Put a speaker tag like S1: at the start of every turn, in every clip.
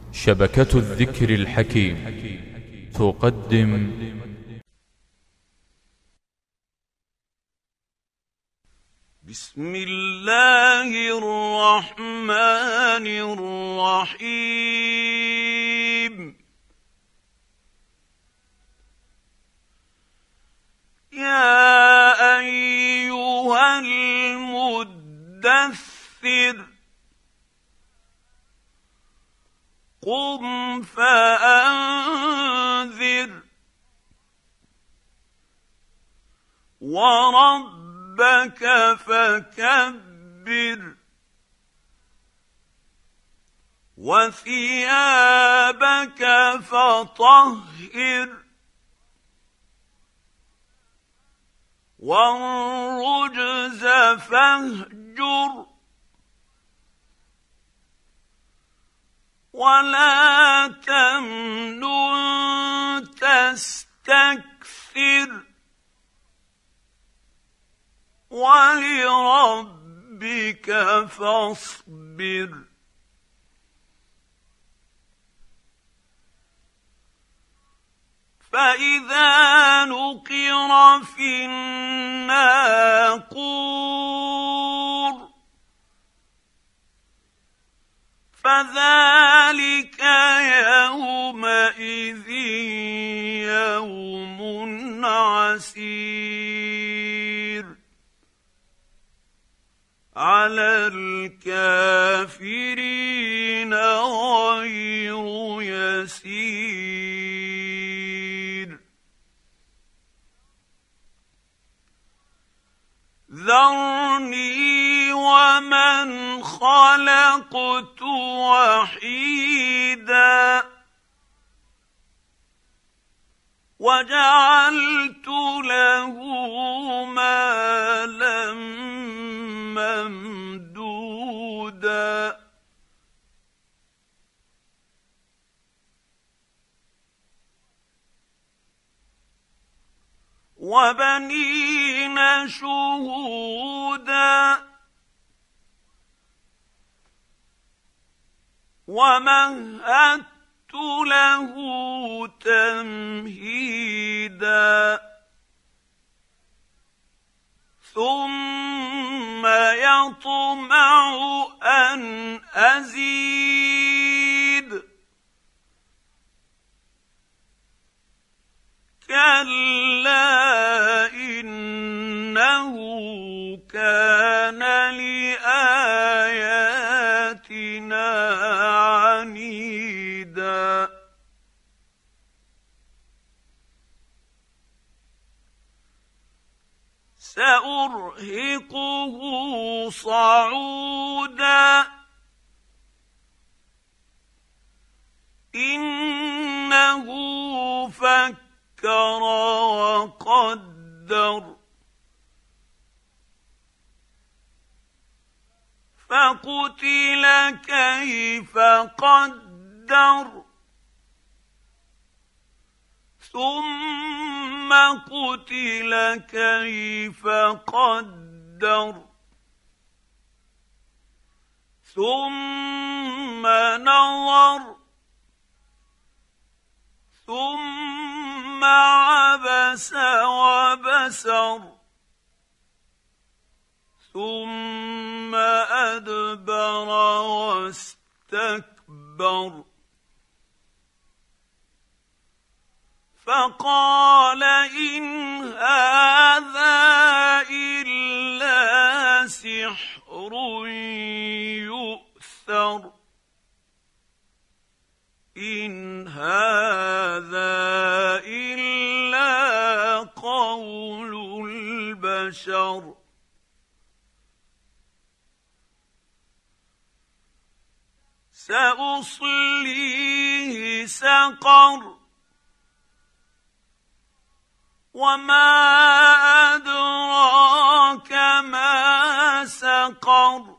S1: شبكة الذكر الحكيم تقدم
S2: بسم الله الرحمن الرحيم يا أيها المدثر قم فأنذر وربك فكبر وثيابك فطهر والرجز فاهجر ولا تمنن تستكثر ولربك فاصبر فإذا نقر في الناقور فذلك يومئذ يوم عسير على الكافرين غير يسير ذرني ومن خلقت وحيدا وجعلت له مالا ممدودا وبنين شهودا ومهدت له تمهيدا ثم يطمع أن أزيد كلا إنه كان لآياتنا عنيدا سأرهقه صعودا إنه فكر وقدر فقتل كيف قدر ثم قتل كيف قدر ثم نظر ثم عبس وبسر ثم أدبر واستكبر فقال إن هذا إلا سحر يؤثر إن هذا إلا قول البشر سأصليه سقر وما أدراك ما سقر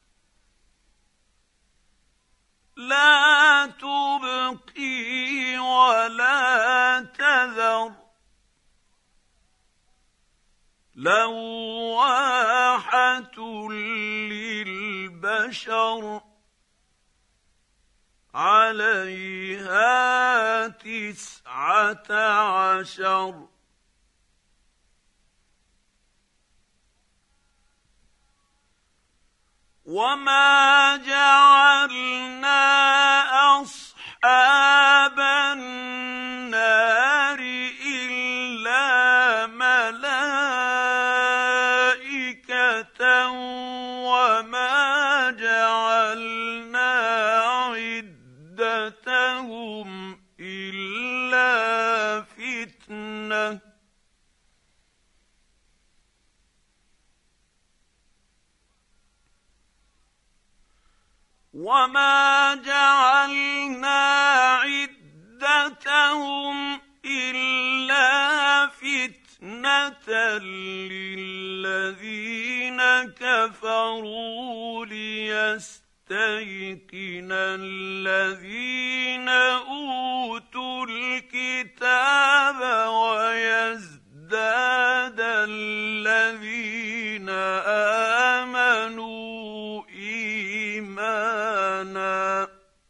S2: لا تبقي ولا تذر لواحة للبشر عَلَيْهَا 19 وَمَا جَعَلْنَا أَصْحَابَ النَّارِ إِلَّا مَلَائِكَةً وَمَا جَعَلْنَا عِدَّتَهُمْ إِلَّا فِتْنَةً لِّلَّذِينَ كَفَرُوا لِيَسْتَيْقِنَ الَّذِينَ أُوتُوا الْكِتَابَ وَيَزْدَادَ الَّذِينَ آمَنُوا إِيمَانًا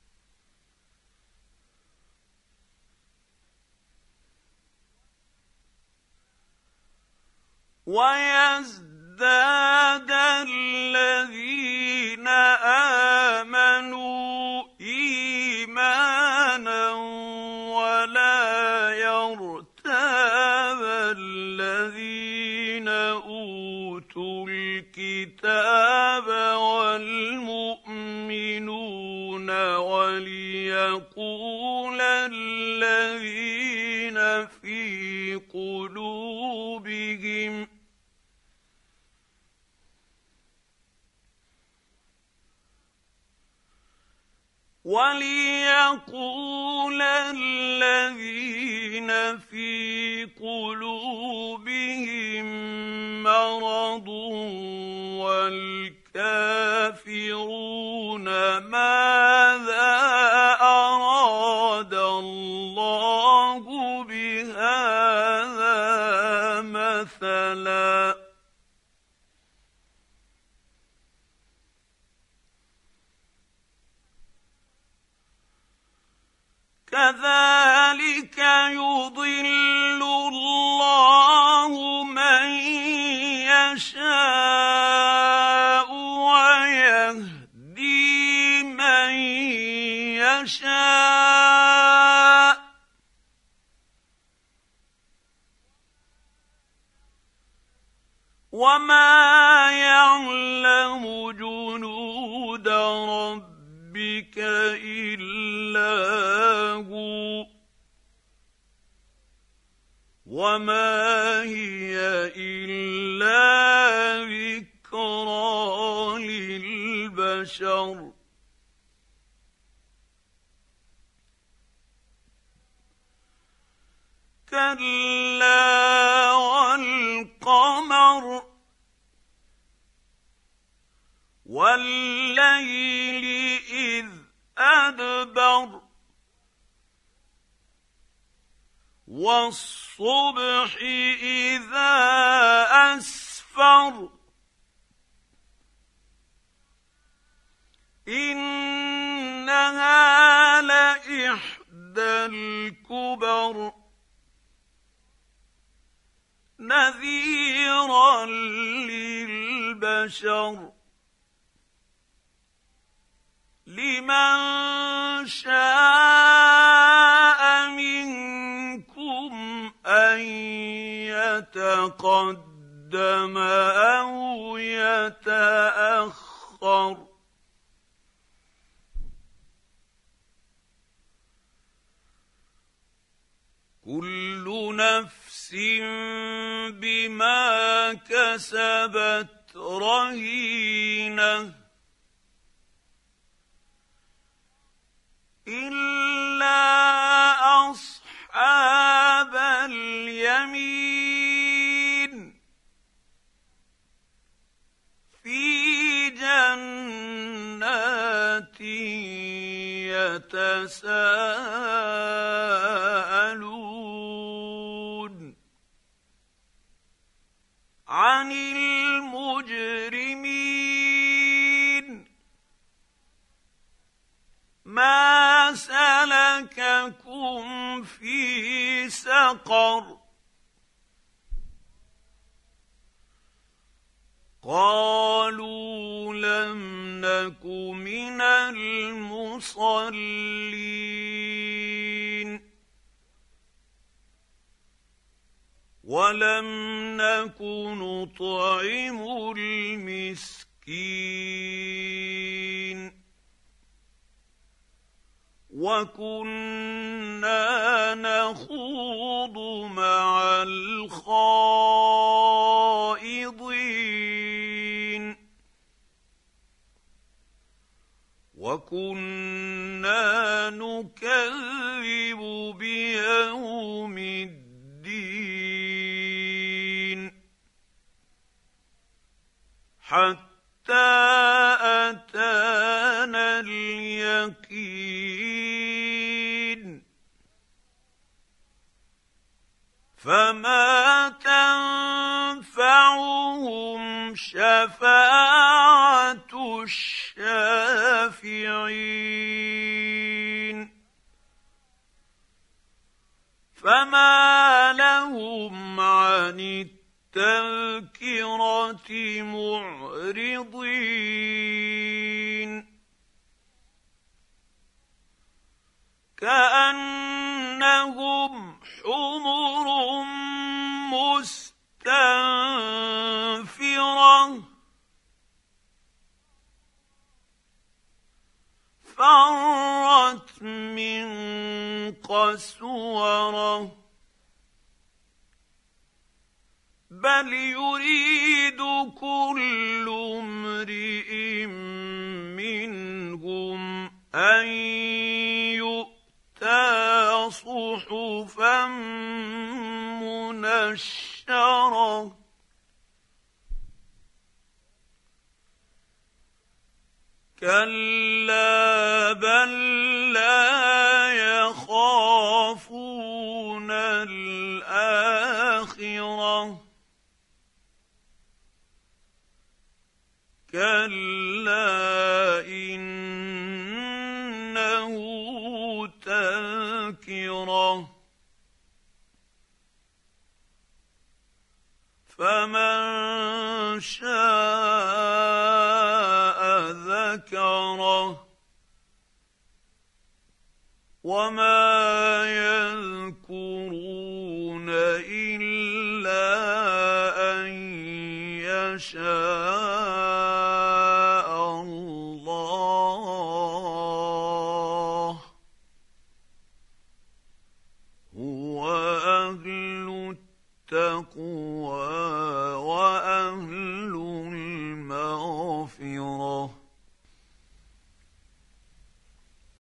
S2: وَلَا يَرْتَابَ الَّذِينَ أُوتُوا الْكِتَابَ وَالْمُؤْمِنُونَ وَلِيَقُولَ الَّذِينَ فِي قُلُوبِهِمْ مَرَضٌ وَالْكَافِرُونَ مَاذَا أَرَادَ اللَّهُ بِهَٰذَا مَثَلًا كَذَٰلِكَ يُضِلُّ اللَّهُ مَن يَشَاءُ وَيَهْدِي مَن يَشَاءُ ۚ وَمَا يَعْلَمُ جُنُودَ رَبِّكَ إِلَّا هُوَ ۚ وَمَا هِيَ إِلَّا ذِكْرَىٰ لِلْبَشَرِ كَلَّا وَالْقَمَرِ وَاللَّيْلِ إِذْ أَدْبَرَ وَالصُّبْحِ إِذَا أَسْفَرَ إِنَّهَا لَإِحْدَى الْكُبَرِ نَذِيرًا لِّلْبَشَرِ لِمَن شَاءَ مِنكُمْ أَن يَتَقَدَّمَ أَوْ يَتَأَخَّرَ كُلُّ نَفْسٍ بِمَا كَسَبَتْ رَهِينَةٌ إِلَّا أَصْحَابَ الْيَمِينِ فِي جَنَّاتٍ يَتَسَاءَلُونَ عَنِ الْمُجْرِمِينَ مَا سقر قالوا لم نك من المصلين ولم نك نطعم المسكين وكنا نخوض مع الخائضين وكنا نكذب بيوم الدين حتى أتانا اليقين فما تنفعهم شفاعة الشافعين فما لهم عن التذكرة معرضين كأنهم حمر مستنفرة فرت من قسورة بل يريد كل امرئ منهم أن يؤتى صحفا منشرة كلا بل لا يخافون الآخرة كلا إنه تذكرة فمن شاء ذكره وما يذكرون إلا أن يشاء الله هو أهل التقوى